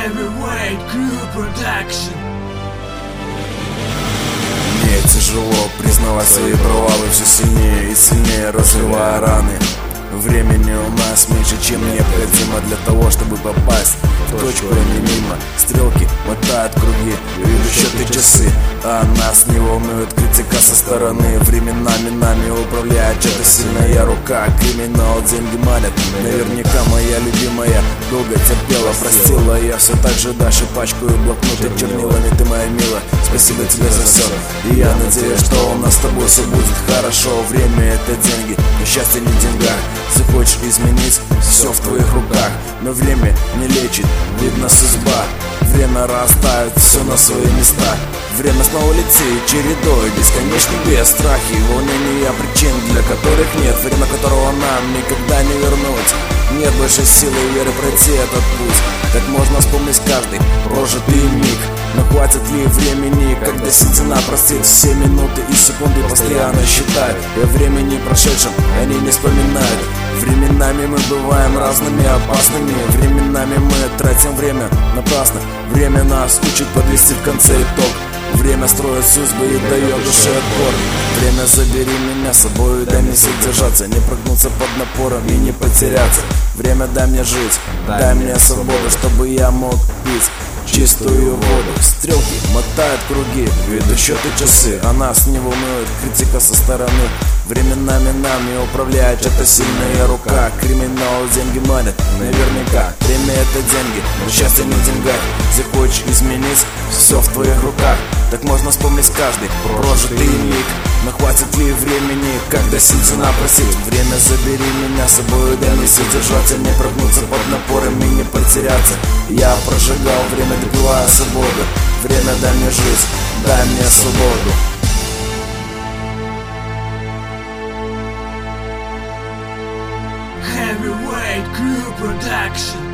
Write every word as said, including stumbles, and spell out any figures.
Heavyweight Crew Production. Мне тяжело признавать свои провалы, все сильнее и сильнее разрывая раны. Времени у нас меньше, чем необходимо для того, чтобы попасть в точку, а не мимо. Стрелки мотают круги, ведут счеты часы, а нас не волнует критика со стороны. Временами нами управляет чья-то сильная рука. Криминал, деньги манят. Наверняка моя любимая долго терпела, простила. Я все так же дальше пачкаю блокноты чернилами. Ты моя милая, спасибо тебе за все. И я надеюсь, что у нас с тобой все будет хорошо. Время — это деньги, но счастье не в деньгах. Захочешь изменить, все в твоих руках. Но время не лечит, видно судьба. Время расставит все на свои места. Время снова летит чередой, бесконечно без страхи и волнения, причин, для которых нет. Время, которого нам никогда не вернуть. Нет больше силы и веры пройти этот путь. Так можно вспомнить каждый прожитый миг. Но хватит ли времени, когда седина простит все минуты и секунды постоянно считает. И о времени прошедшем они не вспоминают. Временами мы бываем разными, опасными. Временами мы тратим время напрасно. Время нас учит подвести в конце итог. Время строит судьбы и дает душе отпор. Время, забери меня с собой, дай мне сил держаться, не прогнуться под напором и не потеряться. Время, дай мне жить, дай мне свободу, чтобы я мог пить чистую воду. Стрелки мотают круги, ведут счеты часы, а нас не волнует критика со стороны. Временами нами управляет чья-то сильная рука. Криминал, деньги манят, наверняка. Время — это деньги, но счастье не в деньгах. Захочешь изменить, все в твоих руках. Так можно вспомнить каждый прожитый миг. Но хватит ли времени, когда седина просит? Время, забери меня с собой, дай мне сил держаться, не прогнуться под напором и не потеряться. Я прожигал время, добивая свободу. Время, дай мне жить, дай мне свободу. Heavyweight Crew Production.